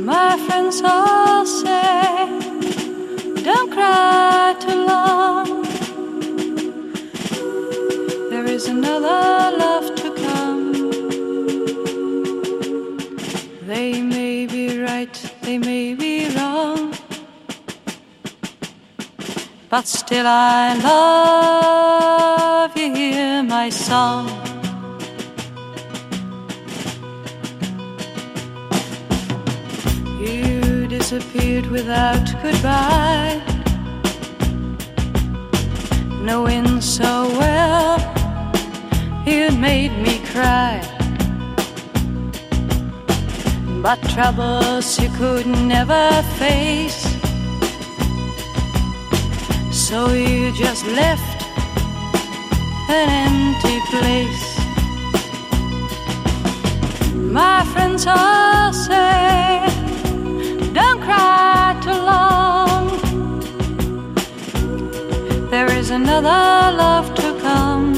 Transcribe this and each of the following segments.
My friends all say, don't cry too long. There is another love to come. They may be right, they may be wrong, but still I love you, hear my song. You disappeared without goodbye, knowing so well you'd made me cry. But troubles you could never face, so you just left an empty place. My friends all say, don't cry too long. There is another love to come.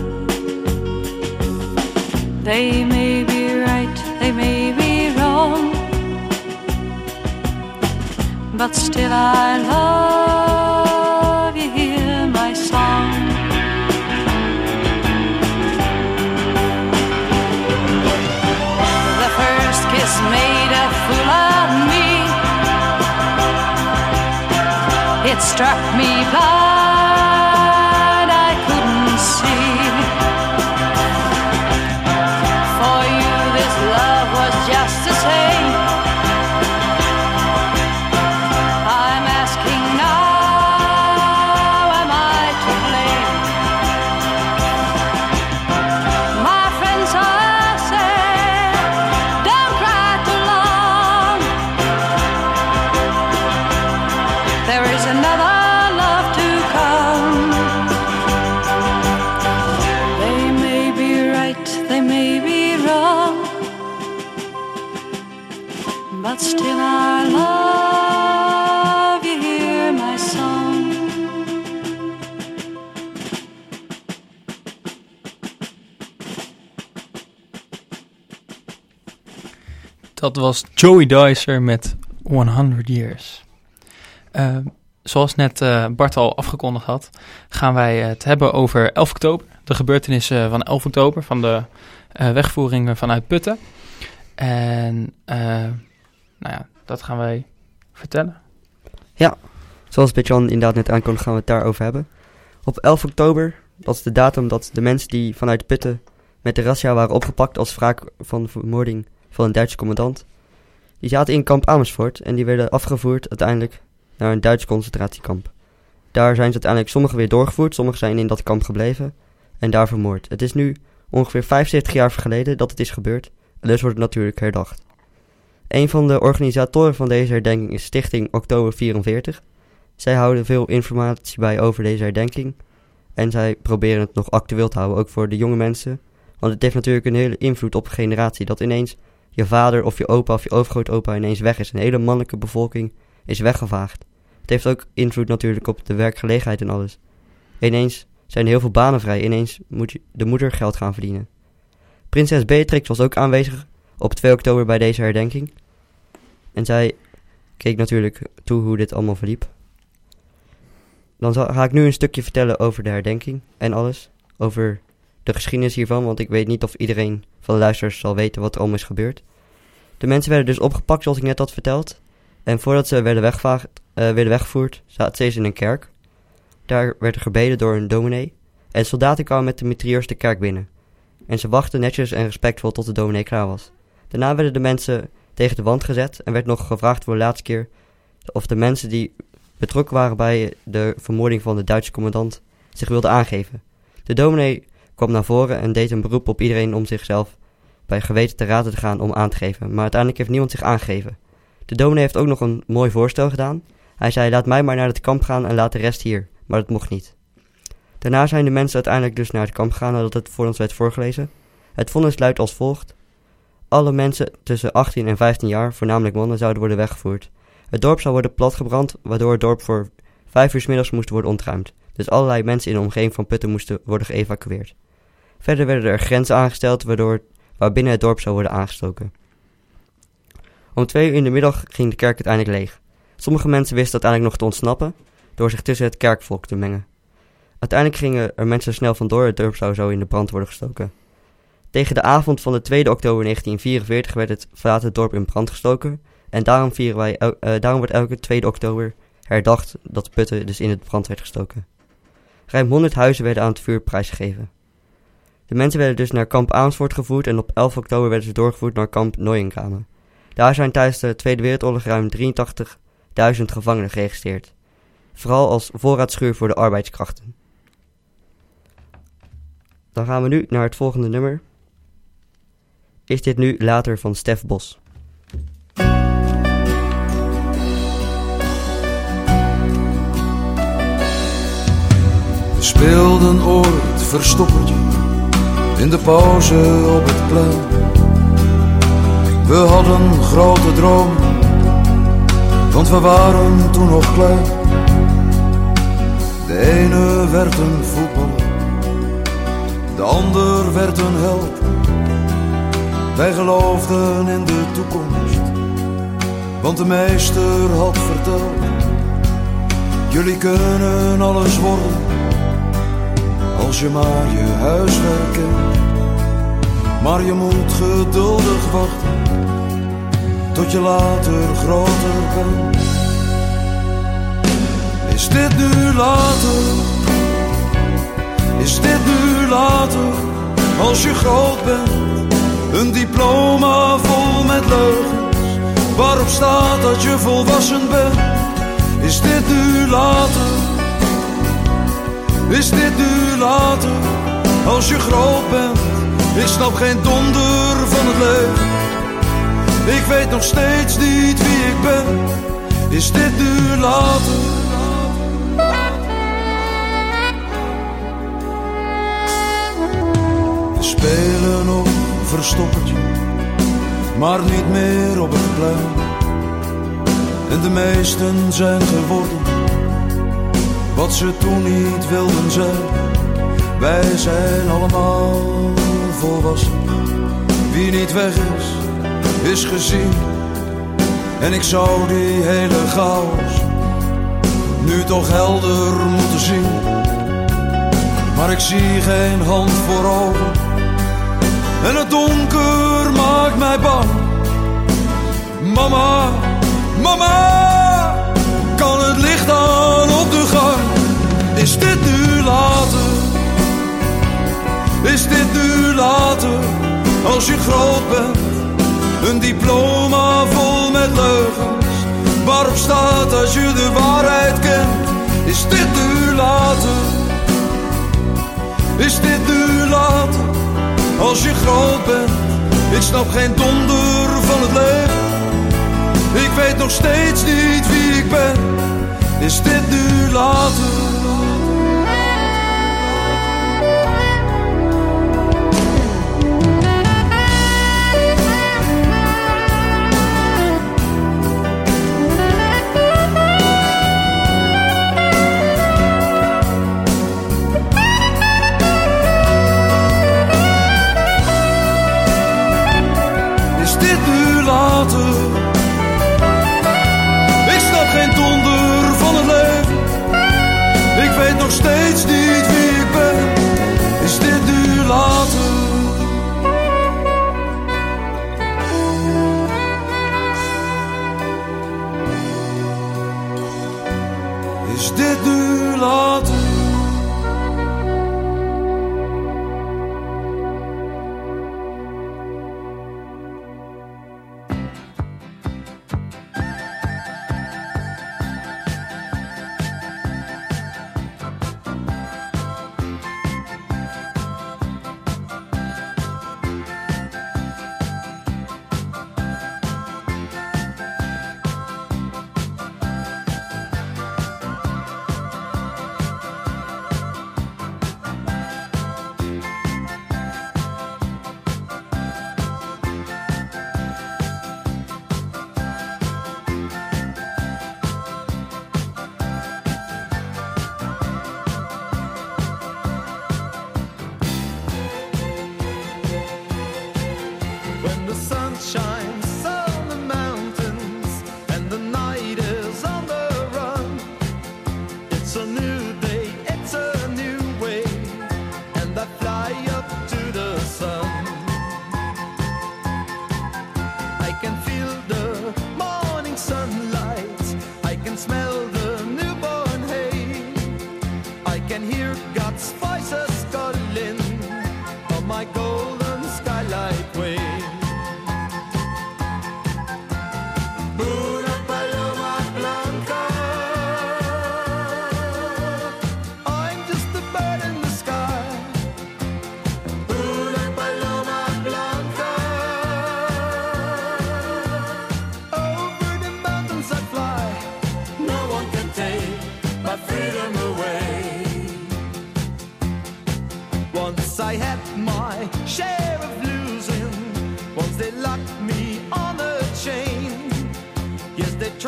They may be right, they may be wrong, but still I love you, hear my song. The first kiss made a fool of me. It struck me blind, I couldn't see. For you this love was just the same. I'm asking now, am I to blame? My friends all say, don't cry too long. There is another love to come. They may be right, they may be wrong, but still I love you, hear my song. Dat was Joey Dicer met 100 Years. Zoals net Bart al afgekondigd had, gaan wij het hebben over 11 oktober. De gebeurtenissen van 11 oktober, van de wegvoering vanuit Putten. En dat gaan wij vertellen. Ja, zoals Bert-Jan inderdaad net aankondigde, gaan we het daarover hebben. Op 11 oktober, dat is de datum dat de mensen die vanuit Putten met de razzia waren opgepakt als wraak van de vermoording van een Duitse commandant. Die zaten in kamp Amersfoort en die werden afgevoerd uiteindelijk naar een Duits concentratiekamp. Daar zijn ze uiteindelijk sommigen weer doorgevoerd, sommigen zijn in dat kamp gebleven en daar vermoord. Het is nu ongeveer 75 jaar geleden dat het is gebeurd en dus wordt het natuurlijk herdacht. Een van de organisatoren van deze herdenking is Stichting Oktober 44. Zij houden veel informatie bij over deze herdenking en zij proberen het nog actueel te houden, ook voor de jonge mensen. Want het heeft natuurlijk een hele invloed op een generatie, dat ineens je vader of je opa of je overgrootopa ineens weg is. Een hele mannelijke bevolking is weggevaagd. Het heeft ook invloed natuurlijk op de werkgelegenheid en alles. Ineens zijn er heel veel banen vrij, ineens moet de moeder geld gaan verdienen. Prinses Beatrix was ook aanwezig op 2 oktober bij deze herdenking. En zij keek natuurlijk toe hoe dit allemaal verliep. Dan ga ik nu een stukje vertellen over de herdenking en alles. Over de geschiedenis hiervan, want ik weet niet of iedereen van de luisteraars zal weten wat er allemaal is gebeurd. De mensen werden dus opgepakt zoals ik net had verteld. En voordat ze werden weggevoerd, zaten ze eens in een kerk. Daar werd er gebeden door een dominee. En soldaten kwamen met de mitrailleurs de kerk binnen. En ze wachten netjes en respectvol tot de dominee klaar was. Daarna werden de mensen tegen de wand gezet en werd nog gevraagd voor de laatste keer of de mensen die betrokken waren bij de vermoording van de Duitse commandant zich wilden aangeven. De dominee kwam naar voren en deed een beroep op iedereen om zichzelf bij geweten te raden te gaan om aan te geven. Maar uiteindelijk heeft niemand zich aangegeven. De dominee heeft ook nog een mooi voorstel gedaan. Hij zei, laat mij maar naar het kamp gaan en laat de rest hier. Maar dat mocht niet. Daarna zijn de mensen uiteindelijk dus naar het kamp gegaan nadat het voor ons werd voorgelezen. Het vonnis luidt als volgt. Alle mensen tussen 18 en 15 jaar, voornamelijk mannen, zouden worden weggevoerd. Het dorp zou worden platgebrand, waardoor het dorp voor 5 uur 's middags moest worden ontruimd. Dus allerlei mensen in de omgeving van Putten moesten worden geëvacueerd. Verder werden er grenzen aangesteld waarbinnen het dorp zou worden aangestoken. Om 2 uur in de middag ging de kerk uiteindelijk leeg. Sommige mensen wisten uiteindelijk nog te ontsnappen door zich tussen het kerkvolk te mengen. Uiteindelijk gingen er mensen snel vandoor, het dorp zou zo in de brand worden gestoken. Tegen de avond van de 2 oktober 1944 werd het verlaten dorp in brand gestoken en daarom wordt elke 2 oktober herdacht dat Putten dus in het brand werd gestoken. Ruim 100 huizen werden aan het vuur prijsgegeven. De mensen werden dus naar kamp Amersfoort gevoerd en op 11 oktober werden ze doorgevoerd naar kamp Neuengamme. Daar zijn tijdens de Tweede Wereldoorlog ruim 83.000 gevangenen geregistreerd. Vooral als voorraadschuur voor de arbeidskrachten. Dan gaan we nu naar het volgende nummer. Is dit nu later van Stef Bos. We speelden ooit verstoppertje in de pauze op het plein. We hadden grote dromen, want we waren toen nog klein. De ene werd een voetballer, de ander werd een held. Wij geloofden in de toekomst, want de meester had verteld: jullie kunnen alles worden, als je maar je huiswerk kent. Maar je moet geduldig wachten, tot je later groter bent. Is dit nu later? Is dit nu later? Als je groot bent, een diploma vol met leugens, waarop staat dat je volwassen bent. Is dit nu later? Is dit nu later? Als je groot bent, ik snap geen donder van het leven. Ik weet nog steeds niet wie ik ben. Is dit nu later? We spelen nog verstoppertje, maar niet meer op het plein. En de meesten zijn geworden wat ze toen niet wilden zijn. Wij zijn allemaal volwassen. Wie niet weg is, is gezien. En ik zou die hele chaos nu toch helder moeten zien. Maar ik zie geen hand voor ogen en het donker maakt mij bang. Mama, mama, kan het licht aan op de gang? Is dit nu later? Is dit nu later? Als je groot bent, een diploma vol met leugens, waarop staat dat je de waarheid kent. Is dit nu later? Is dit nu later? Als je groot bent, ik snap geen donder van het leven. Ik weet nog steeds niet wie ik ben. Is dit nu later? Ik snap geen donder van het leven. Ik weet nog steeds niet wie ik ben. Is dit nu later? Is dit nu later?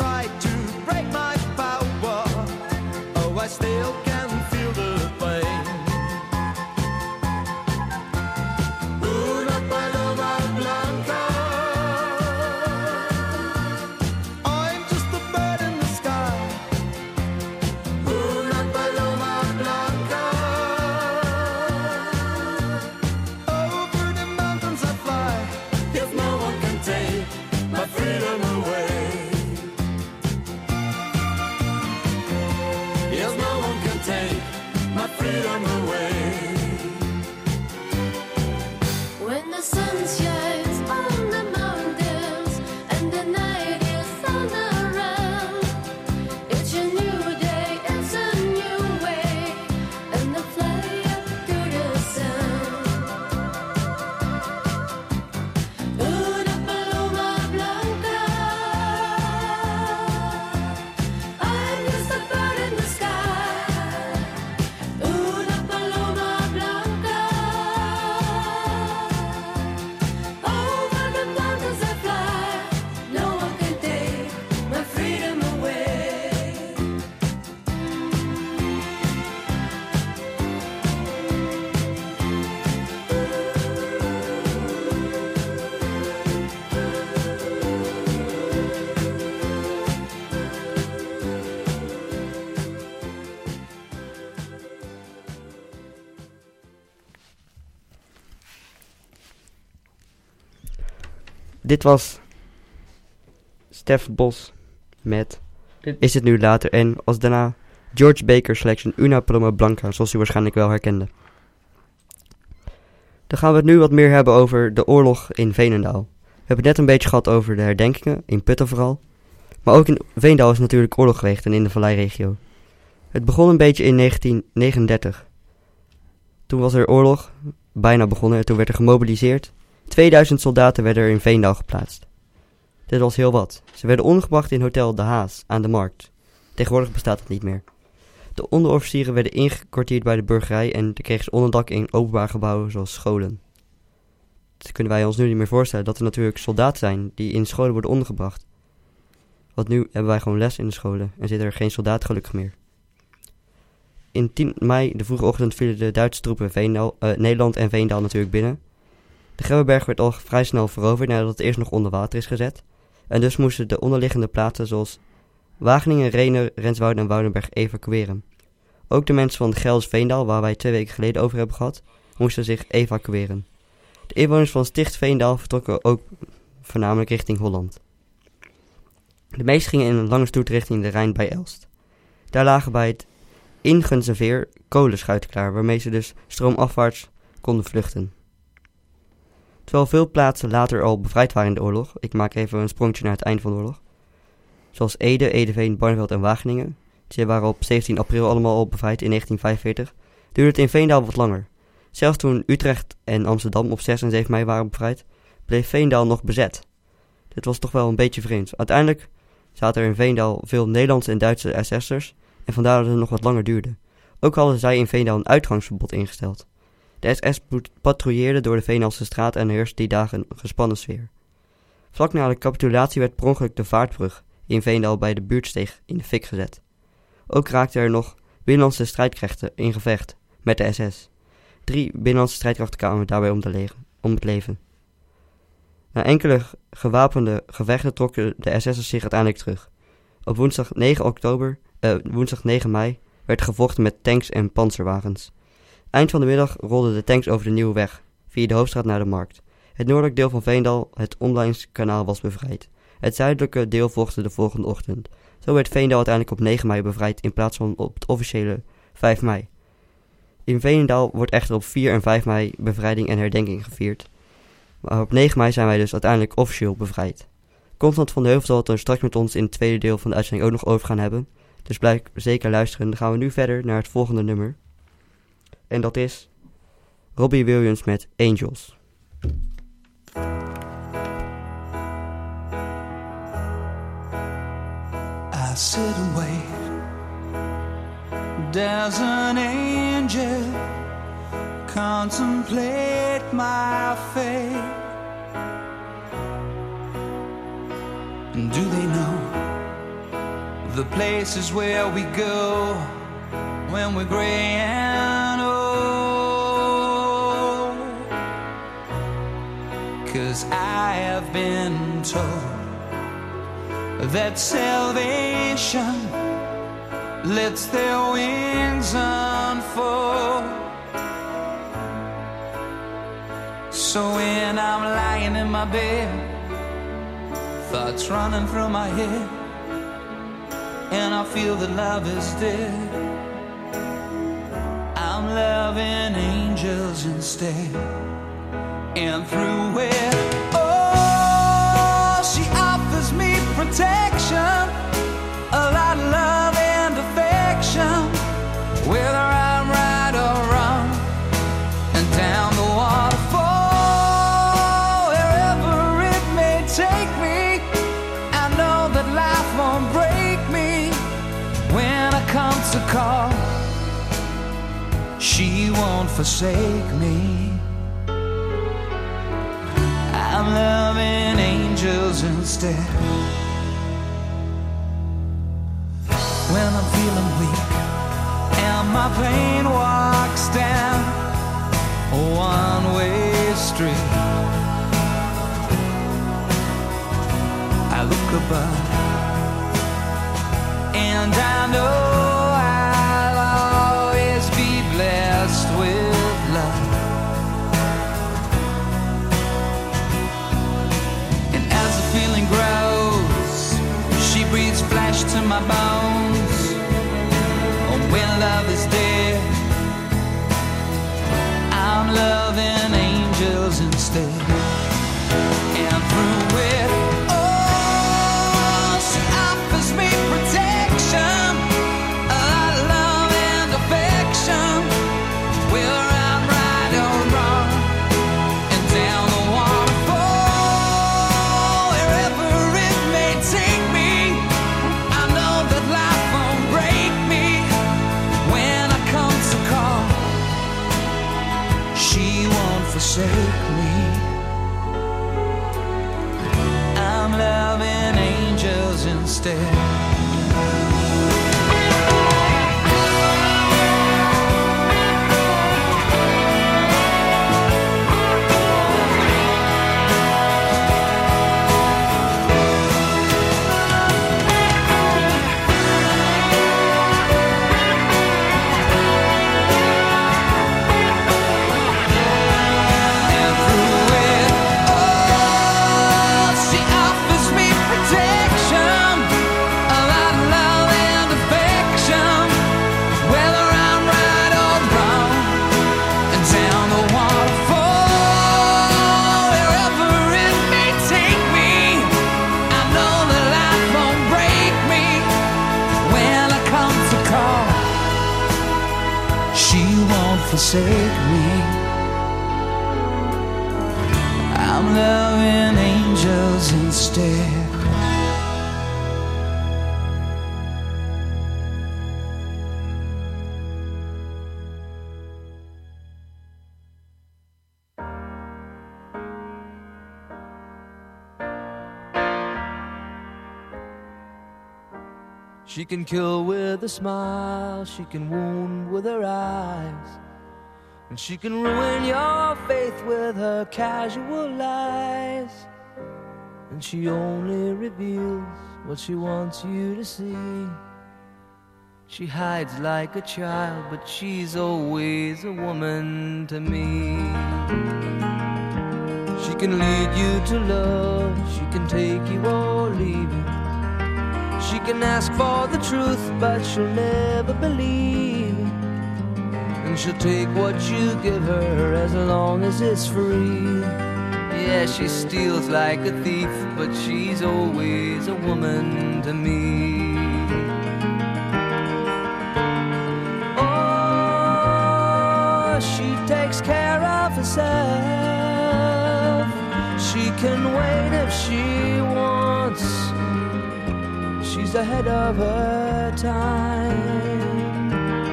tried to break my power, oh, I still can feel the pain. Una paloma blanca, I'm just a bird in the sky. Una paloma blanca, over the mountains I fly. If no one can take my freedom away, yes, no one can take my freedom away. When the sun shines on the mountains and the night is on around, it's a new day, it's a new way, and I fly up to the sun. Una paloma blanca, I'm just a bird in the sky. Una paloma blanca, over the mountains I fly. No one can take my freedom away. Dit was Stef Bos met Dit- Is het nu later? En als daarna George Baker Selection Una Paloma Blanca, zoals u waarschijnlijk wel herkende. Dan gaan we het nu wat meer hebben over de oorlog in Veenendaal. We hebben het net een beetje gehad over de herdenkingen, in Putten vooral. Maar ook in Veenendaal is natuurlijk oorlog geweest en in de Valleiregio. Het begon een beetje in 1939. Toen was er oorlog, bijna begonnen, en toen werd er gemobiliseerd. 2000 soldaten werden er in Veenendaal geplaatst. Dit was heel wat. Ze werden ondergebracht in Hotel De Haas aan de Markt. Tegenwoordig bestaat het niet meer. De onderofficieren werden ingekwartierd bij de burgerij en kregen ze onderdak in openbaar gebouwen zoals scholen. Dat kunnen wij ons nu niet meer voorstellen, dat er natuurlijk soldaten zijn die in scholen worden ondergebracht. Want nu hebben wij gewoon les in de scholen en zitten er geen soldaten gelukkig meer. In 10 mei, de vroege ochtend, vielen de Duitse troepen Nederland en Veenendaal natuurlijk binnen. De Grebbeberg werd al vrij snel veroverd nadat het eerst nog onder water is gezet. En dus moesten de onderliggende plaatsen zoals Wageningen, Renen, Renswoude en Woudenberg evacueren. Ook de mensen van de Gelderse Veenendaal, waar wij 2 weken geleden over hebben gehad, moesten zich evacueren. De inwoners van Sticht Veenendaal vertrokken ook voornamelijk richting Holland. De meesten gingen in een lange stoet richting de Rijn bij Elst. Daar lagen bij het Ingenseveer kolenschuiten klaar, waarmee ze dus stroomafwaarts konden vluchten. Terwijl veel plaatsen later al bevrijd waren in de oorlog, ik maak even een sprongetje naar het eind van de oorlog, zoals Ede, Edeveen, Barneveld en Wageningen, die waren op 17 april allemaal al bevrijd in 1945, duurde het in Veenendaal wat langer. Zelfs toen Utrecht en Amsterdam op 6 en 7 mei waren bevrijd, bleef Veenendaal nog bezet. Dit was toch wel een beetje vreemd. Uiteindelijk zaten er in Veenendaal veel Nederlandse en Duitse SS'ers en vandaar dat het nog wat langer duurde. Ook hadden zij in Veenendaal een uitgangsverbod ingesteld. De SS patrouilleerde door de Veenendaalse straat en heerste die dagen een gespannen sfeer. Vlak na de capitulatie werd per ongeluk de vaartbrug in Veenendaal bij de buurtsteeg in de fik gezet. Ook raakten er nog binnenlandse strijdkrachten in gevecht met de SS. 3 binnenlandse strijdkrachten kwamen daarbij om het leven. Na enkele gewapende gevechten trokken de SS'ers zich uiteindelijk terug. Op woensdag 9 mei werd gevochten met tanks en panzerwagens. Eind van de middag rolden de tanks over de Nieuwe Weg, via de hoofdstraat naar de Markt. Het noordelijk deel van Veenendaal, het Omleidingskanaal, was bevrijd. Het zuidelijke deel volgde de volgende ochtend. Zo werd Veenendaal uiteindelijk op 9 mei bevrijd in plaats van op het officiële 5 mei. In Veenendaal wordt echter op 4 en 5 mei bevrijding en herdenking gevierd. Maar op 9 mei zijn wij dus uiteindelijk officieel bevrijd. Constant van de Heuvel zal het er straks met ons in het tweede deel van de uitzending ook nog over gaan hebben. Dus blijf zeker luisteren. Dan gaan we nu verder naar het volgende nummer. En dat is Robbie Williams met Angels. I sit and wait. There's an angel, contemplate my fate. And do they know the places where we go when we're gray and old. 'Cause I have been told that salvation lets their wings unfold. So when I'm lying in my bed, thoughts running through my head, and I feel that love is dead, I'm loving angels instead. And through it, oh, she offers me protection, a lot of love and affection, whether I'm right or wrong, and down the waterfall, wherever it may take me, I know that life won't break me when I come to call. She won't forsake me. I'm loving angels instead. When I'm feeling weak and my pain walks down a one-way street, I look above and I know I'll always be blessed with love. And as the feeling grows, she breathes flesh to my bones. And when love is dead, I'm loving angels instead. And through it, oh, she offers me protection, a lot of love and affection, whether I'm right or wrong, and down the waterfall, wherever it may take me, I know that life won't break me when I come to call. She won't forsake me. I'm loving angels instead. And through it, oh, she offers me protection, a lot of love and affection, whether I'm right or wrong, and down the waterfall, wherever it may take me, I know that life won't break me when I come to call. She won't forsake me. I'm loving angels instead. She can kill with a smile, she can wound with her eyes, and she can ruin your faith with her casual lies. And she only reveals what she wants you to see. She hides like a child, but she's always a woman to me. She can lead you to love, she can take you or leave you. She can ask for the truth, but she'll never believe. And she'll take what you give her as long as it's free. Yeah, she steals like a thief, but she's always a woman to me. Oh, she takes care of herself. She can wait if she wants. She's ahead of her time.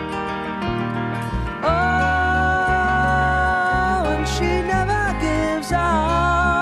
Oh, and she never gives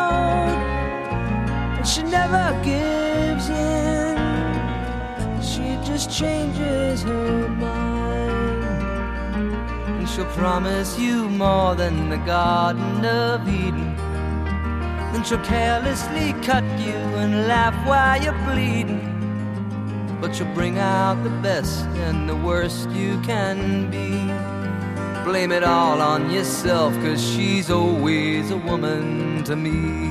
out, and she never gives in. She just changes her mind. And she'll promise you more than the Garden of Eden. Then she'll carelessly cut you and laugh while you're bleeding. But she'll bring out the best and the worst you can be. Blame it all on yourself, 'cause she's always a woman to me.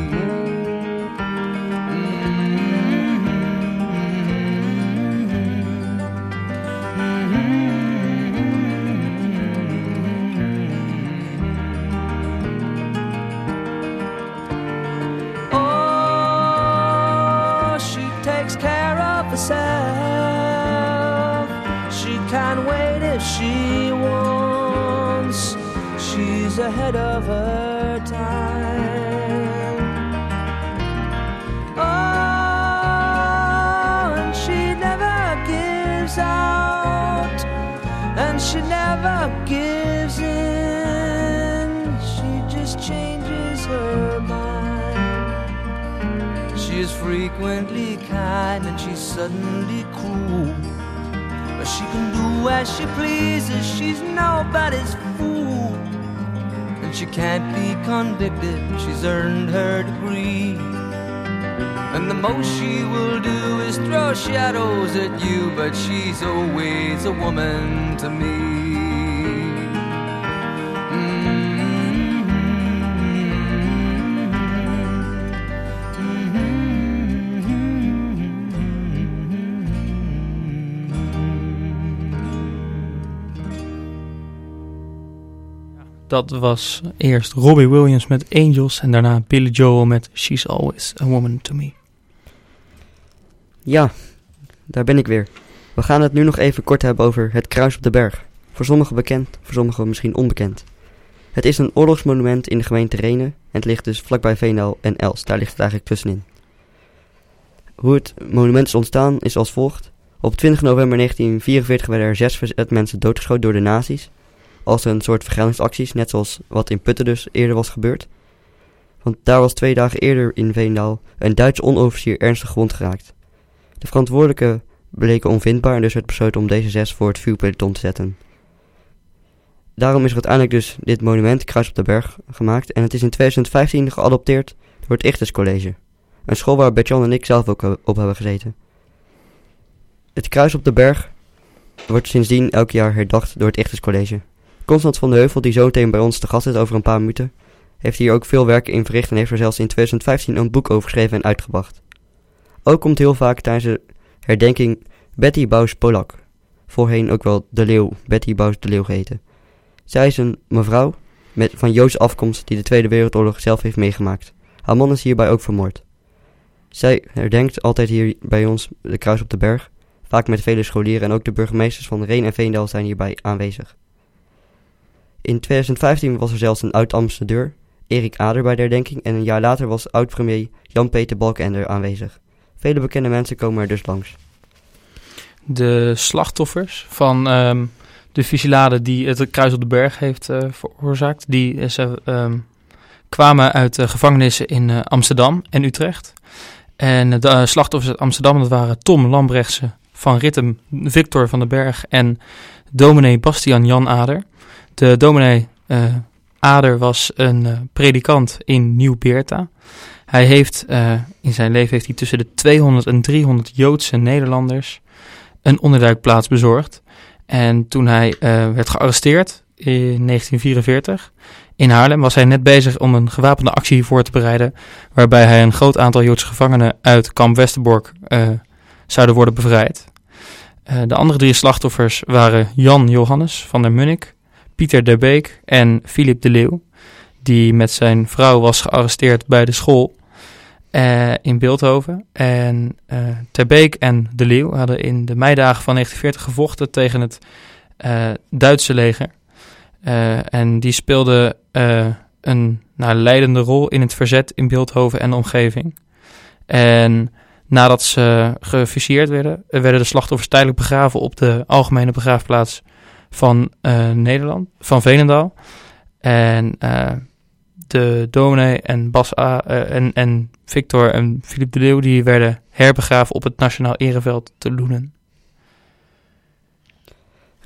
She can't wait if she wants. She's ahead of her time. Oh, and she never gives out, and she never gives in. She just changes her mind. She is frequently kind and she's suddenly cruel. But she can do as she pleases, she's nobody's fool. And she can't be convicted, she's earned her degree. And the most she will do is throw shadows at you, but she's always a woman to me. Dat was eerst Robbie Williams met Angels en daarna Billy Joel met She's Always a Woman to Me. Ja, daar ben ik weer. We gaan het nu nog even kort hebben over het Kruis op de Berg. Voor sommigen bekend, voor sommigen misschien onbekend. Het is een oorlogsmonument in de gemeente Rhenen en het ligt dus vlakbij Veenendaal en Elst. Daar ligt het eigenlijk tussenin. Hoe het monument is ontstaan is als volgt. Op 20 november 1944 werden er 6 verzetmensen doodgeschoten door de nazi's. Als een soort vergeldingsacties, net zoals wat in Putten dus eerder was gebeurd. Want daar was 2 dagen eerder in Veenendaal een Duitse onderofficier ernstig gewond geraakt. De verantwoordelijken bleken onvindbaar en dus werd besloten om deze 6 voor het vuurpeloton te zetten. Daarom is er uiteindelijk dus dit monument, Kruis op de Berg, gemaakt. En het is in 2015 geadopteerd door het Ichthus College. Een school waar Bert-Jan en ik zelf ook op hebben gezeten. Het Kruis op de Berg wordt sindsdien elk jaar herdacht door het Ichthus College. Constant van de Heuvel, die zo meteen bij ons te gast is over een paar minuten, heeft hier ook veel werk in verricht en heeft er zelfs in 2015 een boek over geschreven en uitgebracht. Ook komt heel vaak tijdens de herdenking Betty Bous-Polak, voorheen ook wel de Leeuw, Betty Bous de Leeuw geheten. Zij is een mevrouw van Joodse afkomst die de Tweede Wereldoorlog zelf heeft meegemaakt. Haar man is hierbij ook vermoord. Zij herdenkt altijd hier bij ons de Kruis op de Berg, vaak met vele scholieren en ook de burgemeesters van Rhenen en Veenendaal zijn hierbij aanwezig. In 2015 was er zelfs een oud-ambassadeur, Erik Ader, bij de herdenking en een jaar later was oud-premier Jan-Peter Balkenende aanwezig. Vele bekende mensen komen er dus langs. De slachtoffers van de fusillade die het Kruis op de Berg heeft veroorzaakt, die kwamen uit gevangenissen in Amsterdam en Utrecht. En de slachtoffers uit Amsterdam, dat waren Tom Lambrechtse, Van Rittem, Victor van den Berg en dominee Bastiaan Jan Ader. De dominee Ader was een predikant in Nieuw-Beerta. Hij heeft in zijn leven tussen de 200 en 300 Joodse Nederlanders een onderduikplaats bezorgd. En toen hij werd gearresteerd in 1944 in Haarlem, was hij net bezig om een gewapende actie voor te bereiden, waarbij hij een groot aantal Joodse gevangenen uit kamp Westerbork zouden worden bevrijd. De andere 3 slachtoffers waren Jan Johannes van der Munnik, Pieter der Beek en Philip de Leeuw, die met zijn vrouw was gearresteerd bij de school in Bilthoven. En ter Beek en de Leeuw hadden in de meidagen van 1940 gevochten tegen het Duitse leger. En die speelden een leidende rol in het verzet in Bilthoven en de omgeving. En nadat ze gefusilleerd werden de slachtoffers tijdelijk begraven op de algemene begraafplaats van Nederland, van Veenendaal. En de dominee en en Victor en Philip de Leeuw, die werden herbegraven op het Nationaal Ereveld te Loenen.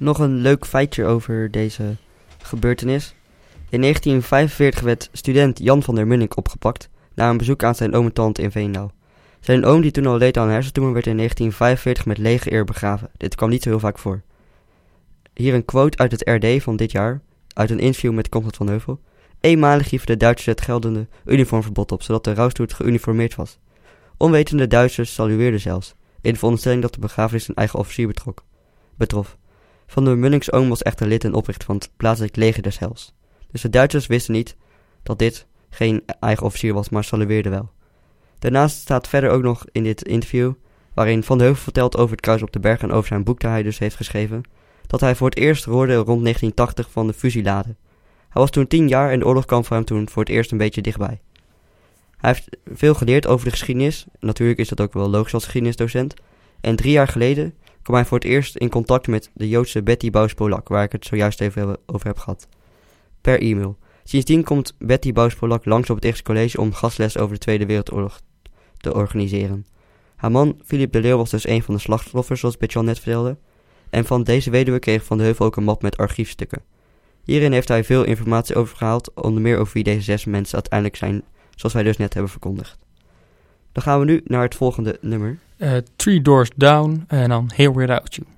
Nog een leuk feitje over deze gebeurtenis. In 1945 werd student Jan van der Munnik opgepakt na een bezoek aan zijn oom en tante in Veenendaal. Zijn oom, die toen al leed aan een hersentumor, werd in 1945 met lege eer begraven. Dit kwam niet zo heel vaak voor. Hier een quote uit het RD van dit jaar, uit een interview met Conrad van Heuvel. Eenmalig hieven de Duitsers het geldende uniformverbod op, zodat de rouwstoet geuniformeerd was. Onwetende Duitsers salueerden zelfs, in de veronderstelling dat de begrafenis een eigen officier betrof. Van der Munniks oom was echter lid en oprichter van het plaatselijk leger des Heils. Dus de Duitsers wisten niet dat dit geen eigen officier was, maar salueerden wel. Daarnaast staat verder ook nog in dit interview, waarin Van de Heuvel vertelt over het kruis op de berg en over zijn boek dat hij dus heeft geschreven, dat hij voor het eerst hoorde rond 1980 van de fusilade. Hij was toen 10 jaar en de oorlog kwam voor hem toen voor het eerst een beetje dichtbij. Hij heeft veel geleerd over de geschiedenis, natuurlijk is dat ook wel logisch als geschiedenisdocent, en 3 jaar geleden kwam hij voor het eerst in contact met de Joodse Betty Bouws-Polak, waar ik het zojuist even over heb gehad, per e-mail. Sindsdien komt Betty Bouws-Polak langs op het Eerste College om gastles over de Tweede Wereldoorlog te organiseren. Haar man, Philip de Leeuw, was dus een van de slachtoffers, zoals Bert-Jan net vertelde. En van deze weduwe kreeg Van de Heuvel ook een map met archiefstukken. Hierin heeft hij veel informatie over gehaald, onder meer over wie deze 6 mensen uiteindelijk zijn, zoals wij dus net hebben verkondigd. Dan gaan we nu naar het volgende nummer. 3 Doors Down en dan Here Without You.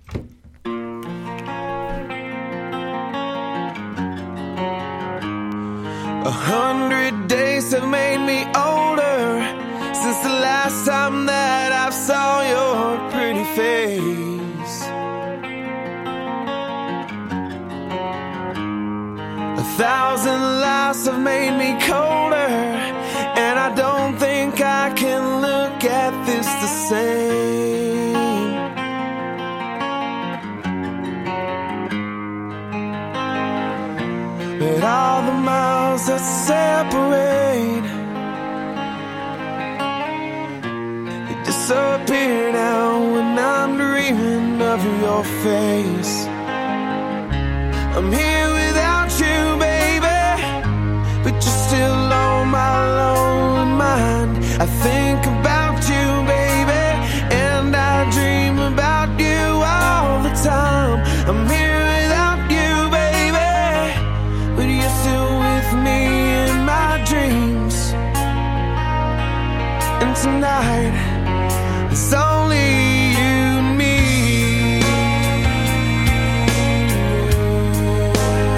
A 100 days have made me older since the last time that I saw your pretty face. 1,000 lives have made me colder, and I don't think I can look at this the same. But all the miles that separate, they disappear now when I'm dreaming of your face. I'm here without you, baby, but you're still on my lonely mind. I think about you, baby, and I dream about you all the time. I'm here without you, baby, but you're still with me in my dreams. And tonight, it's only you and me.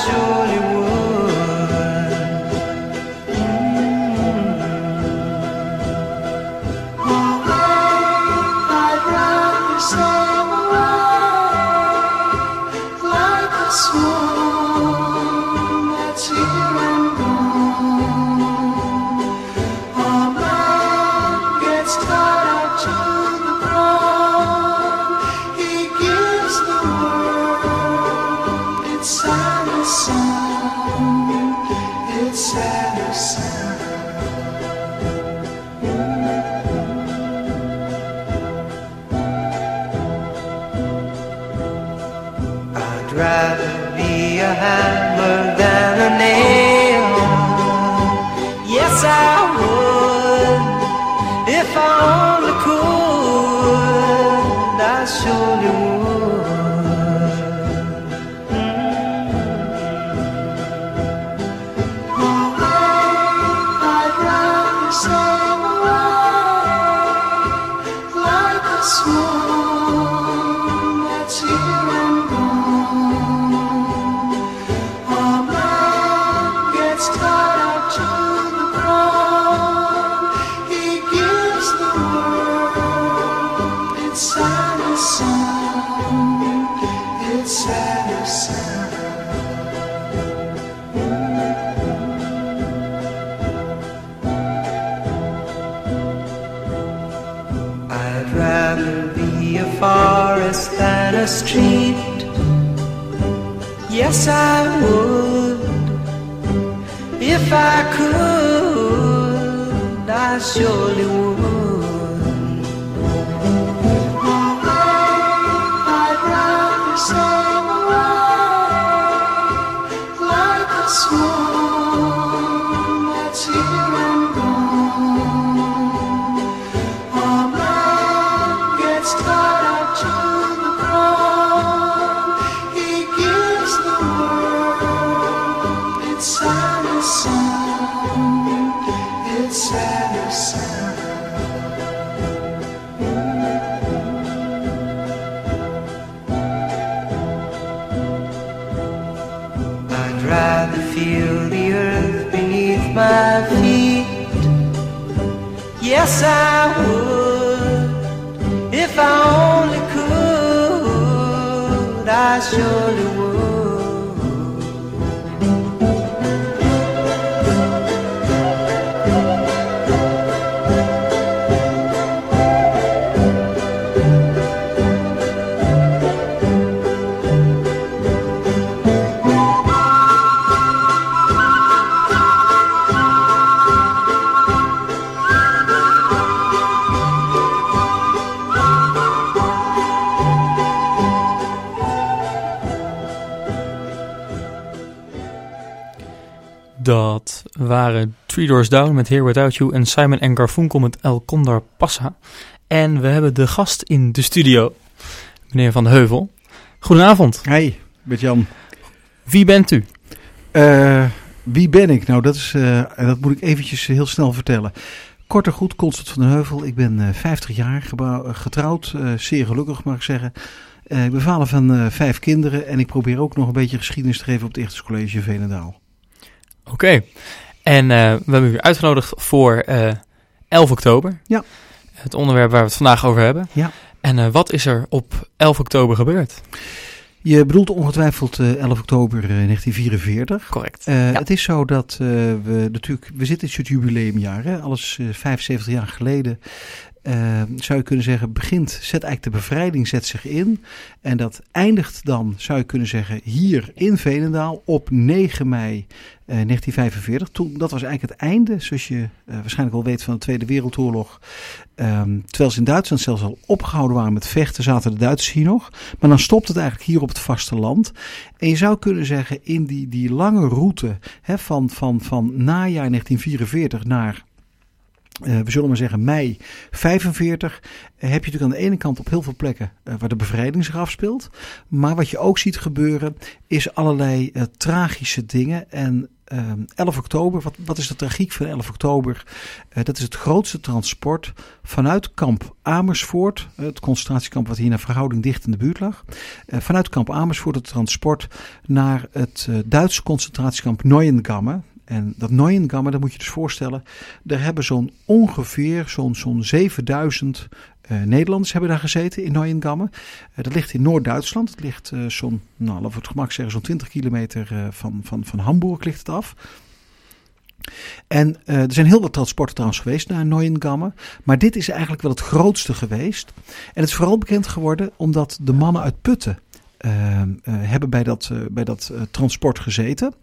surely would. I'd rather sail away like a swan that's here and gone. A man gets tied up to the ground. He gives the word. It's sad as sound. It's sad as sound. I'd rather be a hammer than a nail. Yes, I would. If I only could, I surely would. I'd rather sail away like a swan that's here and gone. A man gets tied up to the ground. He gives the word. It's sad as sound. It's sad as sound. I'd rather be a forest than a street. Yes, I would. If I could, I surely would. I'd rather sail away like a swan that's here and gone. A man gets tied up to the ground. He gives the word. It's sad as sound. It's sad as sound. I'd rather feel the earth beneath my feet. Yes, I would. If I only could, I surely would. Dat waren Three Doors Down met Here Without You en Simon & Garfunkel met El Condor Passa. En we hebben de gast in de studio, meneer Van de Heuvel. Goedenavond. Hey, Bert-Jan. Wie bent u? Wie ben ik? Nou, dat moet ik eventjes heel snel vertellen. Kort en goed, Constant van den Heuvel. Ik ben 50 jaar getrouwd, zeer gelukkig mag ik zeggen. Ik ben vader van 5 kinderen en ik probeer ook nog een beetje geschiedenis te geven op het Ichthus College Veenendaal. Oké. En we hebben u uitgenodigd voor 11 oktober. Ja. Het onderwerp waar we het vandaag over hebben. Ja. En wat is er op 11 oktober gebeurd? Je bedoelt ongetwijfeld 11 oktober 1944. Correct. Ja. Het is zo dat we zitten in het jubileumjaar. Hè? Alles 75 jaar geleden. Zou je kunnen zeggen, zet eigenlijk de bevrijding zet zich in. En dat eindigt dan, zou je kunnen zeggen, hier in Veenendaal op 9 mei 1945. Dat was eigenlijk het einde, zoals je waarschijnlijk wel weet, van de Tweede Wereldoorlog. Terwijl ze in Duitsland zelfs al opgehouden waren met vechten, zaten de Duitsers hier nog. Maar dan stopt het eigenlijk hier op het vasteland. En je zou kunnen zeggen, in die lange route van najaar 1944 naar we zullen maar zeggen mei 45, heb je natuurlijk aan de ene kant op heel veel plekken waar de bevrijding zich afspeelt. Maar wat je ook ziet gebeuren is allerlei tragische dingen. En 11 oktober, wat is de tragiek van 11 oktober? Dat is het grootste transport vanuit kamp Amersfoort, het concentratiekamp wat hier naar verhouding dicht in de buurt lag. Vanuit kamp Amersfoort het transport naar het Duitse concentratiekamp Neuengamme. En dat Neuengamme, dat moet je dus voorstellen, daar hebben ongeveer zo'n 7000 Nederlanders hebben daar gezeten in Neuengamme. Dat ligt in Noord-Duitsland. Het ligt laten we het gemak zeggen, zo'n 20 kilometer van Hamburg ligt het af. En er zijn heel wat transporten trouwens geweest naar Neuengamme. Maar dit is eigenlijk wel het grootste geweest. En het is vooral bekend geworden omdat de mannen uit Putten hebben bij dat transport gezeten.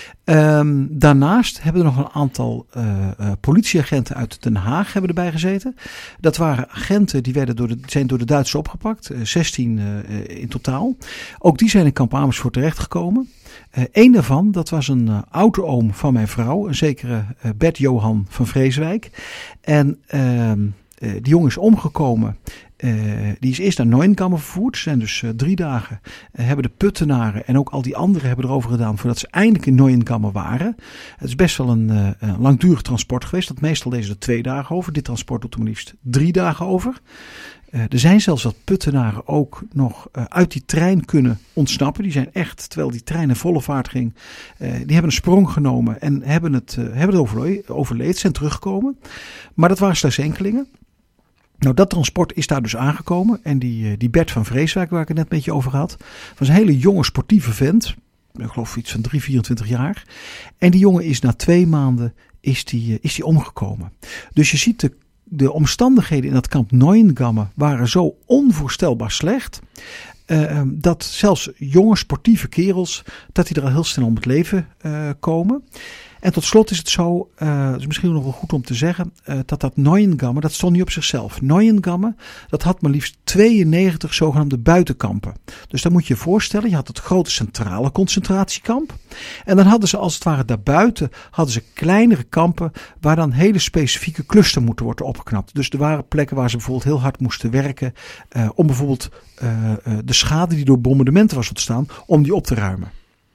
Daarnaast hebben er nog een aantal politieagenten uit Den Haag hebben erbij gezeten. Dat waren agenten die zijn door de Duitsers opgepakt. 16 in totaal. Ook die zijn in kamp Amersfoort terechtgekomen. Eén daarvan, dat was een oude-oom van mijn vrouw. Een zekere Bert Johan van Vreeswijk. En die jongen is omgekomen. Die is eerst naar Neuengamme vervoerd. Ze zijn dus 3 dagen. Hebben de Puttenaren en ook al die anderen hebben erover gedaan voordat ze eindelijk in Neuengamme waren. Het is best wel een langdurig transport geweest. Dat meestal deze er 2 dagen over. Dit transport doet er maar liefst 3 dagen over. Er zijn zelfs wat Puttenaren ook nog uit die trein kunnen ontsnappen. Die zijn echt, terwijl die trein in volle vaart ging, die hebben een sprong genomen en hebben het overleefd, zijn teruggekomen. Maar dat waren slechts enkelingen. Nou, dat transport is daar dus aangekomen. En die Bert van Vreeswijk, waar ik het net een beetje over had, was een hele jonge sportieve vent. Ik geloof iets van 24 jaar. En die jongen is na 2 maanden is die omgekomen. Dus je ziet de omstandigheden in dat kamp Neuengamme waren zo onvoorstelbaar slecht. Dat zelfs jonge sportieve kerels, dat die er al heel snel om het leven komen. En tot slot is het zo, het is misschien nog wel goed om te zeggen, dat Neuengamme, dat stond niet op zichzelf. Neuengamme, dat had maar liefst 92 zogenaamde buitenkampen. Dus dan moet je je voorstellen, je had het grote centrale concentratiekamp. En dan hadden ze als het ware daarbuiten, kleinere kampen waar dan hele specifieke cluster moeten worden opgeknapt. Dus er waren plekken waar ze bijvoorbeeld heel hard moesten werken om bijvoorbeeld de schade die door bombardementen was ontstaan, om die op te ruimen.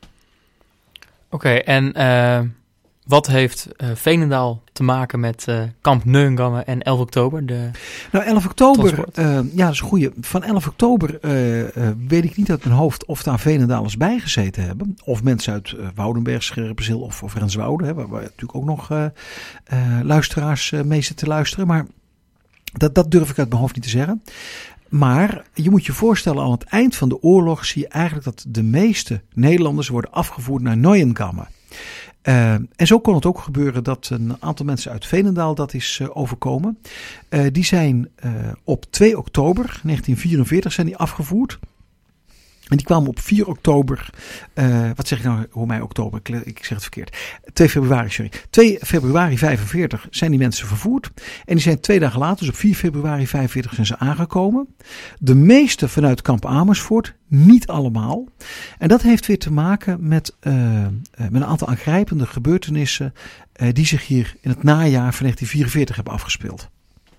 Oké, en wat heeft Veenendaal te maken met kamp Neuengamme en 11 oktober? 11 oktober, dat is een goeie. Van 11 oktober weet ik niet uit mijn hoofd of daar Veenendaalers bij gezeten hebben. Of mensen uit Woudenberg, Scherpenzeel of Renswoude, waar natuurlijk ook nog luisteraars mee zitten luisteren. Maar dat durf ik uit mijn hoofd niet te zeggen. Maar je moet je voorstellen, aan het eind van de oorlog zie je eigenlijk dat de meeste Nederlanders worden afgevoerd naar Neuengamme. En zo kon het ook gebeuren dat een aantal mensen uit Veenendaal dat is overkomen. Die zijn op 2 oktober 1944 zijn die afgevoerd. En die kwamen op 4 oktober, wat zeg ik nou, hoe mij oktober, ik zeg het verkeerd. 2 februari 45 zijn die mensen vervoerd. En die zijn 2 dagen later, dus op 4 februari 45 zijn ze aangekomen. De meeste vanuit kamp Amersfoort, niet allemaal. En dat heeft weer te maken met een aantal aangrijpende gebeurtenissen die zich hier in het najaar van 1944 hebben afgespeeld.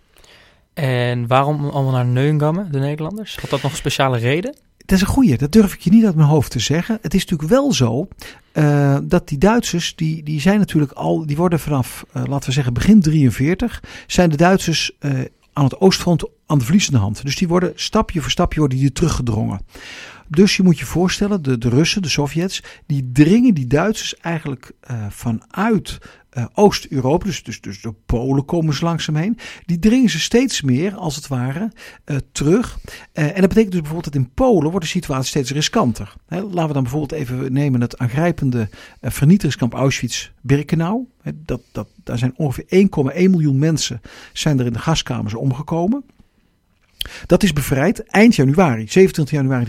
En waarom allemaal naar Neuengamme, de Nederlanders? Had dat nog een speciale reden? Dat is een goeie, dat durf ik je niet uit mijn hoofd te zeggen. Het is natuurlijk wel zo dat die Duitsers, die zijn natuurlijk die worden vanaf, laten we zeggen, begin 43, zijn de Duitsers aan het oostfront aan de verliezende hand. Dus die worden stapje voor stapje worden die teruggedrongen. Dus je moet je voorstellen, de Russen, de Sovjets, die dringen die Duitsers eigenlijk vanuit Oost-Europa, dus de Polen komen ze langzaam heen. Die dringen ze steeds meer, als het ware, terug. En dat betekent dus bijvoorbeeld dat in Polen wordt de situatie steeds riskanter. Laten we dan bijvoorbeeld even nemen het aangrijpende vernietigingskamp Auschwitz-Birkenau. Daar zijn ongeveer 1,1 miljoen mensen zijn er in de gaskamers omgekomen. Dat is bevrijd eind januari, 27 januari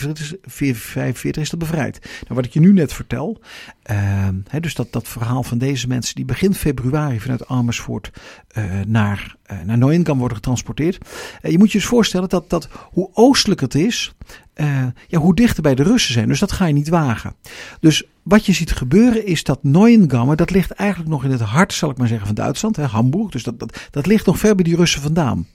1945 is dat bevrijd. Nou, wat ik je nu net vertel, dus dat verhaal van deze mensen die begin februari vanuit Amersfoort naar naar Neuengamme worden getransporteerd. Je moet je dus voorstellen dat hoe oostelijk het is, hoe dichter bij de Russen zijn. Dus dat ga je niet wagen. Dus wat je ziet gebeuren is dat Neuengamme, dat ligt eigenlijk nog in het hart, zal ik maar zeggen, van Duitsland, Hamburg. Dus dat ligt nog ver bij die Russen vandaan.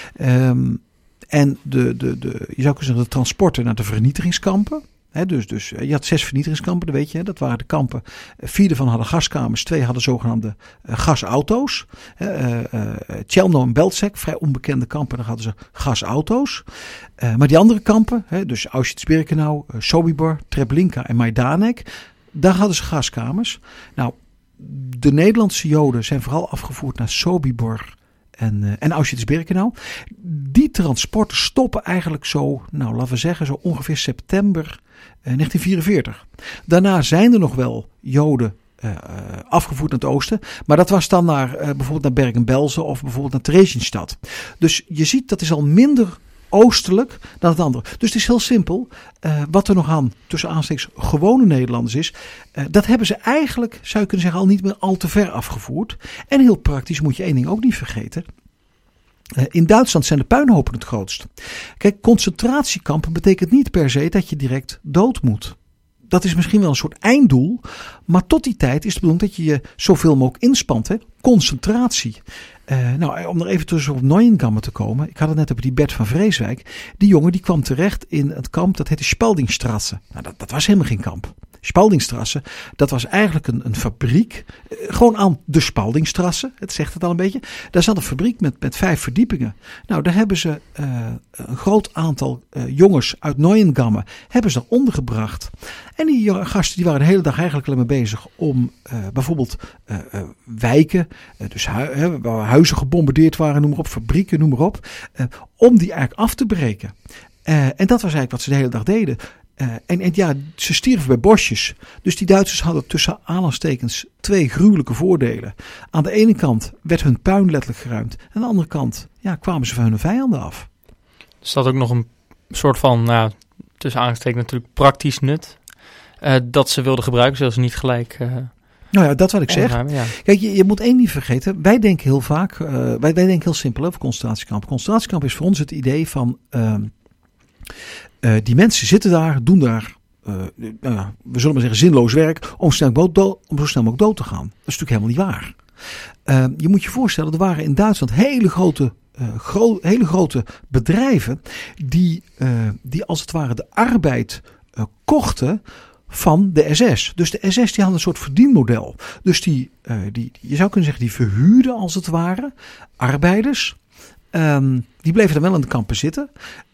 En je zou kunnen zeggen de transporten naar de vernietigingskampen. Dus je had 6 vernietigingskampen, dat weet je. Dat waren de kampen. 4 daarvan hadden gaskamers. 2 hadden zogenaamde gasauto's. Chelmno en Belzec, vrij onbekende kampen. Daar hadden ze gasauto's. Maar die andere kampen, dus Auschwitz-Birkenau, Sobibor, Treblinka en Majdanek. Daar hadden ze gaskamers. Nou, de Nederlandse Joden zijn vooral afgevoerd naar Sobibor en Auschwitz-Birkenau. Die transporten stoppen eigenlijk zo, laten we zeggen, zo ongeveer september 1944. Daarna zijn er nog wel Joden afgevoerd naar het oosten. Maar dat was dan naar bijvoorbeeld naar Bergen-Belsen of bijvoorbeeld naar Theresienstadt. Dus je ziet, dat is al minder oostelijk dan het andere. Dus het is heel simpel. Wat er nog aan, tussen aanstekens, gewone Nederlanders is, dat hebben ze eigenlijk, zou je kunnen zeggen, al niet meer al te ver afgevoerd. En heel praktisch moet je één ding ook niet vergeten. In Duitsland zijn de puinhopen het grootst. Kijk, concentratiekampen betekent niet per se dat je direct dood moet. Dat is misschien wel een soort einddoel. Maar tot die tijd is het bedoeld dat je je zoveel mogelijk inspant. Concentratie. Om er even tussen op Neuengamme te komen. Ik had het net over die Bert van Vreeswijk. Die jongen die kwam terecht in het kamp, dat heette Spaldingstrasse. Dat was helemaal geen kamp. Spaldingstrasse, dat was eigenlijk een fabriek. Gewoon aan de Spaldingstrasse, het zegt het al een beetje. Daar zat een fabriek met 5 verdiepingen. Nou, daar hebben ze een groot aantal jongens uit Neuengamme hebben ze ondergebracht. En die gasten die waren de hele dag eigenlijk alleen maar bezig om bijvoorbeeld wijken, dus waar huizen gebombardeerd waren, noem maar op, fabrieken, noem maar op, om die eigenlijk af te breken. En dat was eigenlijk wat ze de hele dag deden. Ze stierven bij bosjes. Dus die Duitsers hadden tussen aanhalingstekens 2 gruwelijke voordelen. Aan de ene kant werd hun puin letterlijk geruimd. En aan de andere kant kwamen ze van hun vijanden af. Dus dat ook nog een soort van, tussen aanhalingstekens natuurlijk praktisch nut. Dat ze wilden gebruiken, zodat ze niet gelijk... dat wat ik zeg. Ja. Kijk, je moet één niet vergeten. Wij denken heel vaak, wij denken heel simpel over concentratiekamp. Concentratiekamp is voor ons het idee van... die mensen zitten daar, doen daar, we zullen maar zeggen, zinloos werk om zo snel mogelijk dood te gaan. Dat is natuurlijk helemaal niet waar. Je moet je voorstellen, er waren in Duitsland hele grote bedrijven die als het ware de arbeid kochten van de SS. Dus de SS die hadden een soort verdienmodel. Dus die je zou kunnen zeggen, die verhuurden als het ware arbeiders. Die bleven dan wel in de kampen zitten.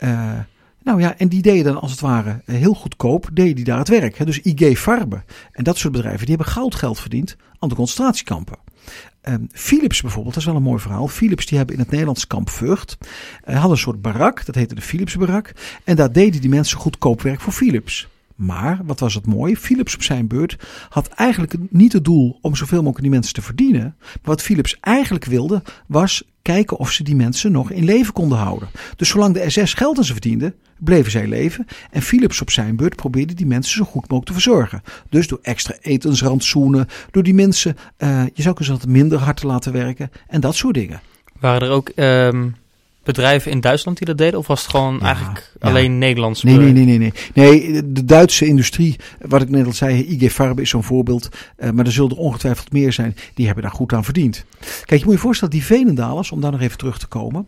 En die deden dan als het ware heel goedkoop, deden die daar het werk. Dus IG Farbe en dat soort bedrijven, die hebben goudgeld verdiend aan de concentratiekampen. Philips bijvoorbeeld, dat is wel een mooi verhaal. Philips die hebben in het Nederlandse kamp Vught, hadden een soort barak, dat heette de Philips barak. En daar deden die mensen goedkoop werk voor Philips. Maar, wat was het mooi, Philips op zijn beurt had eigenlijk niet het doel om zoveel mogelijk die mensen te verdienen. Maar wat Philips eigenlijk wilde, was kijken of ze die mensen nog in leven konden houden. Dus zolang de SS geld aan ze verdiende, bleven zij leven. En Philips op zijn beurt probeerde die mensen zo goed mogelijk te verzorgen. Dus door extra etensrantsoenen, door die mensen, je zou kunnen zeggen, minder hard te laten werken en dat soort dingen. Waren er ook bedrijven in Duitsland die dat deden? Of was het gewoon eigenlijk alleen Nederlands? Nee. De Duitse industrie, wat ik net al zei, IG Farbe is zo'n voorbeeld. Maar er zullen er ongetwijfeld meer zijn. Die hebben daar goed aan verdiend. Kijk, je moet je voorstellen, die Veenendalers, om daar nog even terug te komen.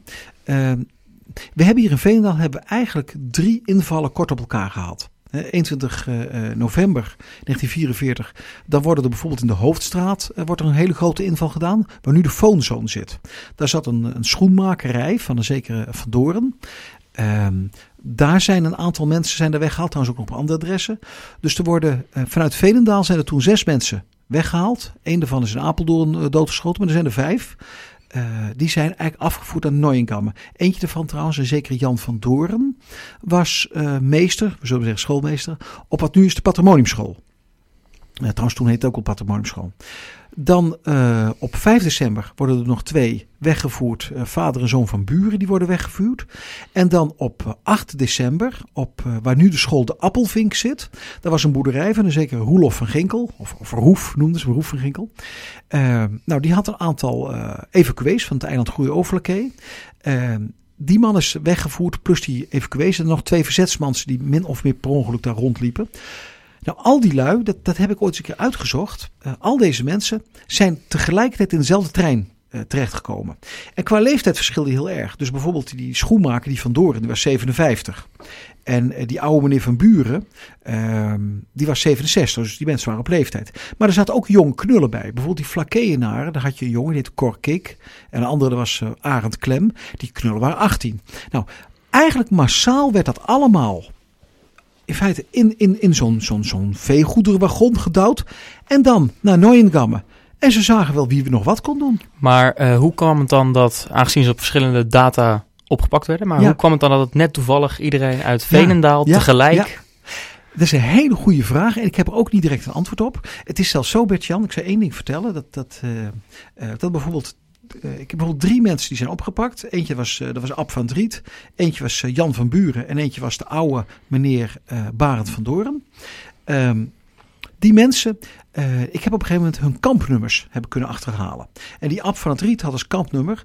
We hebben hier in Veenendaal eigenlijk 3 invallen kort op elkaar gehad. 21 november 1944, dan worden er bijvoorbeeld in de Hoofdstraat wordt er een hele grote inval gedaan, waar nu de Foonzone zit. Daar zat een schoenmakerij van een zekere Van Doren. Daar zijn een aantal mensen weggehaald, trouwens ook nog op andere adressen. Dus er worden vanuit Veenendaal zijn er toen 6 mensen weggehaald. 1 daarvan is in Apeldoorn doodgeschoten, maar er zijn er 5. Die zijn eigenlijk afgevoerd aan Neuengamme. Eentje daarvan trouwens, een zekere Jan van Doren, was meester, we zullen zeggen schoolmeester, op wat nu is de Patrimoniumschool. Trouwens, toen heette het ook al Patrimoniumschool. Dan op 5 december worden er nog 2 weggevoerd. Vader en zoon van buren die worden weggevoerd. En dan op 8 december, waar nu de school de Appelvink zit. Daar was een boerderij van een zekere Roelof van Ginkel. Of Verhoef noemden ze, Verhoef van Ginkel. Die had een aantal evacuees van het eiland Goeie-Overlakkee. Die man is weggevoerd, plus die evacuees. En nog 2 verzetsmansen die min of meer per ongeluk daar rondliepen. Nou, al die lui, dat heb ik ooit eens een keer uitgezocht. Al deze mensen zijn tegelijkertijd in dezelfde trein terechtgekomen. En qua leeftijd verschilde heel erg. Dus bijvoorbeeld die schoenmaker, die Van Doren, die was 57. En die oude meneer Van Buren, die was 67. Dus die mensen waren op leeftijd. Maar er zaten ook jonge knullen bij. Bijvoorbeeld die Flakkeënaren, daar had je een jongen, die heette Cor Kik. En een andere was Arend Klem. Die knullen waren 18. Nou, eigenlijk massaal werd dat allemaal in feite in zo'n veegoederenwagon gedouwd. En dan naar Neuengamme. En ze zagen wel wie we nog wat kon doen. Maar hoe kwam het dan dat, aangezien ze op verschillende data opgepakt werden, maar hoe kwam het dan dat het net toevallig iedereen uit Veenendaal tegelijk... Ja. Dat is een hele goede vraag en ik heb er ook niet direct een antwoord op. Het is zelfs zo, Bert-Jan, ik zou 1 ding vertellen. Dat bijvoorbeeld, ik heb bijvoorbeeld 3 mensen die zijn opgepakt. Eentje dat was Ab van Driet. Eentje was Jan van Buren. En eentje was de oude meneer Barend van Doren. Die mensen, ik heb op een gegeven moment hun kampnummers kunnen achterhalen. En die Ab van het Riet had als kampnummer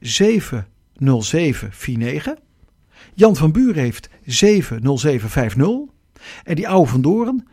70749. Jan van Buren heeft 70750. En die oude van Doren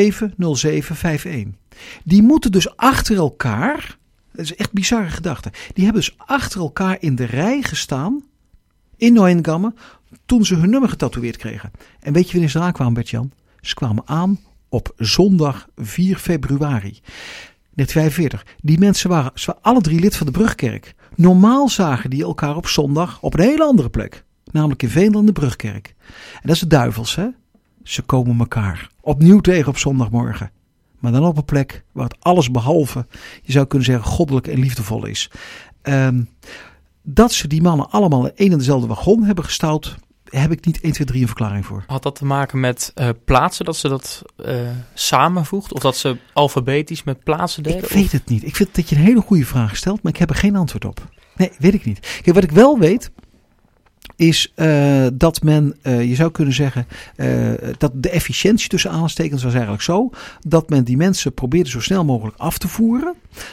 70751. Die moeten dus achter elkaar, dat is echt bizarre gedachte, die hebben dus achter elkaar in de rij gestaan in Neuengamme toen ze hun nummer getatoeëerd kregen. En weet je wanneer ze aankwamen, Bert-Jan? Ze kwamen aan op zondag 4 februari 1945. Die mensen waren alle 3 lid van de Brugkerk. Normaal zagen die elkaar op zondag op een hele andere plek. Namelijk in Veendel de Brugkerk. En dat is de duivels, hè? Ze komen elkaar opnieuw tegen op zondagmorgen. Maar dan op een plek waar het alles behalve, je zou kunnen zeggen, goddelijk en liefdevol is. Dat ze die mannen allemaal in één en dezelfde wagon hebben gestouwd, heb ik niet 1, 2, 3 een verklaring voor. Had dat te maken met plaatsen, dat ze dat samenvoegt? Of dat ze alfabetisch met plaatsen deden? Ik weet het niet. Ik vind dat je een hele goede vraag stelt, maar ik heb er geen antwoord op. Nee, weet ik niet. Kijk, wat ik wel weet is dat men, je zou kunnen zeggen, dat de efficiëntie tussen aanstekens was eigenlijk zo, dat men die mensen probeerde zo snel mogelijk af te voeren.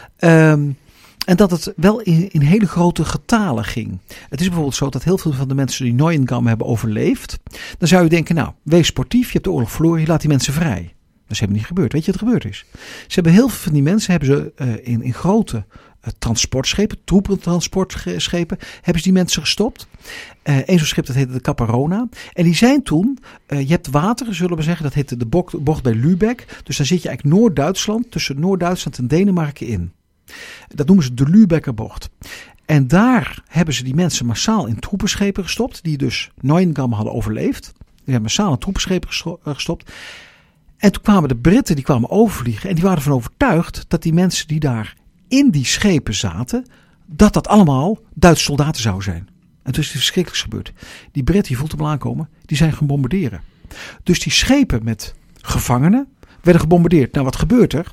En dat het wel in hele grote getalen ging. Het is bijvoorbeeld zo dat heel veel van de mensen die Neuengamme hebben overleefd, dan zou je denken, nou, wees sportief, je hebt de oorlog verloren, je laat die mensen vrij. Dat is helemaal niet gebeurd. Weet je wat er gebeurd is? Ze hebben heel veel van die mensen in grote transportschepen, troepentransportschepen, hebben ze die mensen gestopt. Eén zo'n schip, dat heette de Caparona. En die zijn toen, je hebt water, zullen we zeggen, dat heette de bocht bij Lübeck. Dus dan zit je eigenlijk Noord-Duitsland, tussen Noord-Duitsland en Denemarken in. Dat noemen ze de Lübecker bocht. En daar hebben ze die mensen massaal in troepenschepen gestopt, die dus Neuengamme hadden overleefd. Die hebben massaal in troepenschepen gestopt. En toen kwamen de Britten, die kwamen overvliegen en die waren ervan overtuigd dat die mensen die daar in die schepen zaten, dat allemaal Duitse soldaten zouden zijn. En toen is het verschrikkelijks gebeurd. Die Britten, je voelt hem al aankomen, die zijn gaan bombarderen. Dus die schepen met gevangenen werden gebombardeerd. Nou, wat gebeurt er?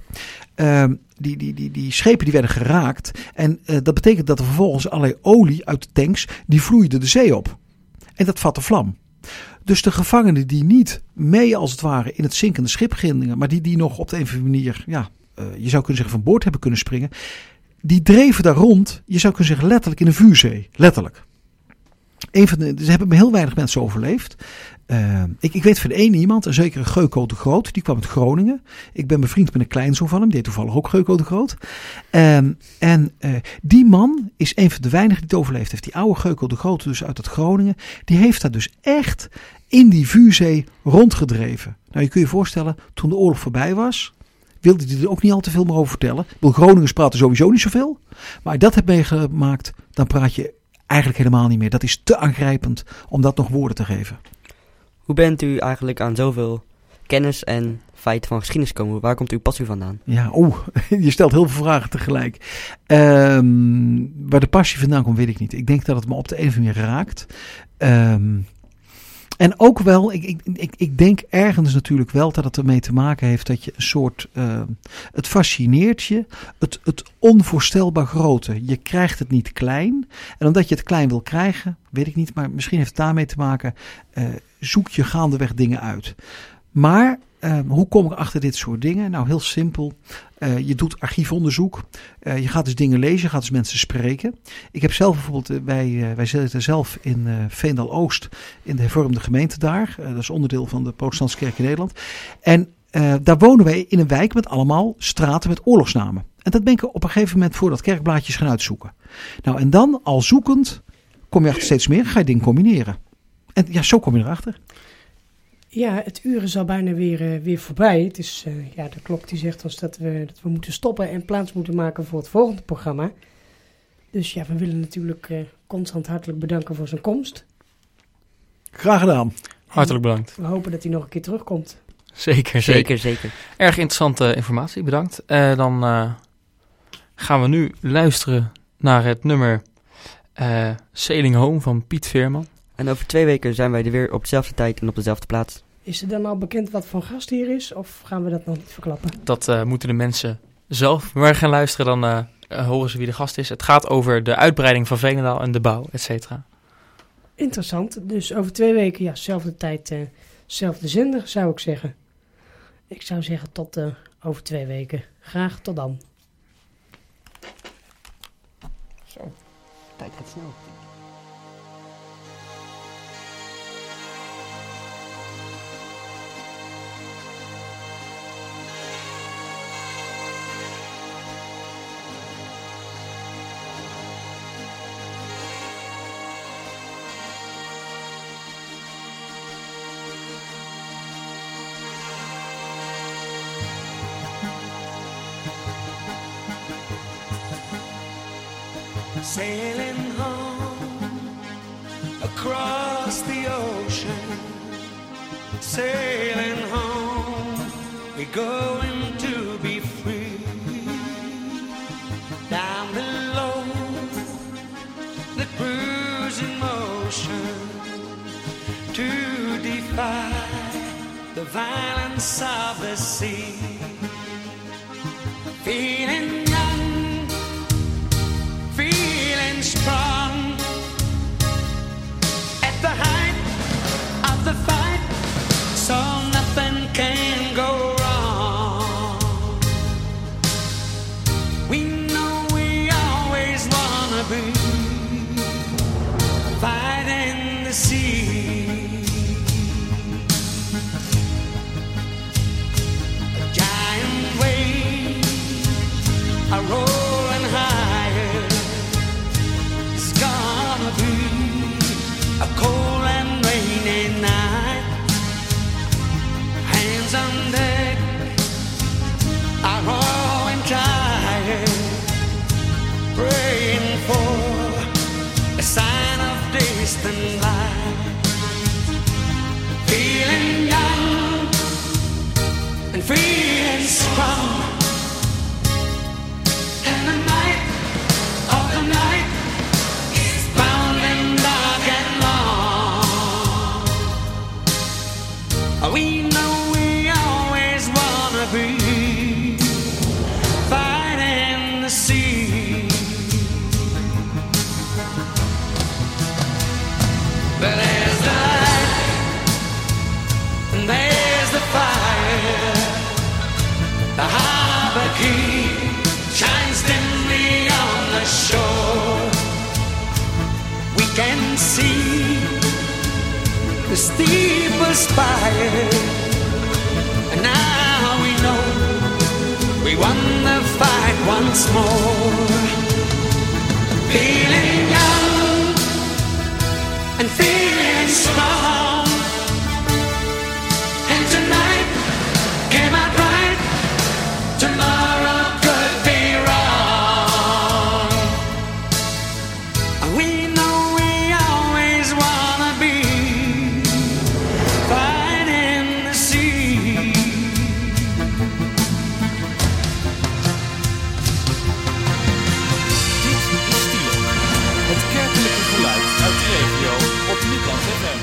Die schepen die werden geraakt. En dat betekent dat er vervolgens allerlei olie uit de tanks, die vloeide de zee op. En dat vatte vlam. Dus de gevangenen die niet mee als het ware in het zinkende schip gingen, maar die nog op de een of andere manier, je zou kunnen zeggen van boord hebben kunnen springen, die dreven daar rond, je zou kunnen zeggen letterlijk in een vuurzee. Letterlijk. Ze hebben heel weinig mensen overleefd. Ik weet van één iemand, een zekere Geuco de Groot, die kwam uit Groningen. Ik ben bevriend met een kleinzoon van hem, die heet toevallig ook Geuco de Groot. Die man is een van de weinigen die het overleefd heeft. Die oude Geuco de Groot, dus uit het Groningen, die heeft daar dus echt in die vuurzee rondgedreven. Nou, je kunt je voorstellen, toen de oorlog voorbij was, wilde hij er ook niet al te veel meer over vertellen. Groningers praten sowieso niet zoveel. Maar als je dat hebt meegemaakt, dan praat je eigenlijk helemaal niet meer. Dat is te aangrijpend om dat nog woorden te geven. Hoe bent u eigenlijk aan zoveel kennis en feiten van geschiedenis gekomen? Waar komt uw passie vandaan? Ja, je stelt heel veel vragen tegelijk. Waar de passie vandaan komt, weet ik niet. Ik denk dat het me op de een of andere manier raakt. En En ook wel, ik denk ergens natuurlijk wel dat het ermee te maken heeft dat je een soort, het fascineert je, het onvoorstelbaar grote. Je krijgt het niet klein. En omdat je het klein wil krijgen, weet ik niet, maar misschien heeft het daarmee te maken, zoek je gaandeweg dingen uit. Maar hoe kom ik achter dit soort dingen? Nou, heel simpel. Je doet archiefonderzoek. Je gaat dus dingen lezen. Je gaat dus mensen spreken. Ik heb zelf bijvoorbeeld, wij zitten zelf in Veendal-Oost in de hervormde gemeente daar. Dat is onderdeel van de Protestantse Kerk in Nederland. En daar wonen wij in een wijk met allemaal straten met oorlogsnamen. En dat ben ik op een gegeven moment voor dat kerkblaadjes gaan uitzoeken. Nou, en dan al zoekend kom je achter steeds meer. Ga je dingen combineren. En ja, zo kom je erachter. Ja, het uur is al bijna weer voorbij. Het is, de klok die zegt ons dat we moeten stoppen en plaats moeten maken voor het volgende programma. Dus ja, we willen natuurlijk Constant hartelijk bedanken voor zijn komst. Graag gedaan. Hartelijk bedankt. We hopen dat hij nog een keer terugkomt. Zeker. Erg interessante informatie, bedankt. Dan gaan we nu luisteren naar het nummer Sailing Home van Piet Veerman. En over 2 weken zijn wij er weer op dezelfde tijd en op dezelfde plaats. Is er dan al bekend wat voor gast hier is? Of gaan we dat nog niet verklappen? Dat moeten de mensen zelf maar gaan luisteren. Dan horen ze wie de gast is. Het gaat over de uitbreiding van Veenendaal en de bouw, et cetera. Interessant. Dus over 2 weken, ja, zelfde tijd, zelfde zender, zou ik zeggen. Ik zou zeggen tot over 2 weken. Graag tot dan. Zo, tijd gaat snel. Sailing home across the ocean, sailing home, we're going to be free. Down below, the cruising motion, to defy the violence of the sea. Feeling young, feeling strong, at the height of the fight, so nothing can go wrong. We know we always wanna be fighting the sea. A giant wave, a rolling higher. It's gonna be a cold and rainy night. Hands on deck are rolling tired, praying for a sign of distant light. Feeling young and feeling strong, and the night of the night is bound and dark and long. We know we always wanna be fighting the sea. But there's the light and there's the fire. The harbor key shines dimly on the shore. We can see the steeple spire, and now we know we won the fight once more. Feeling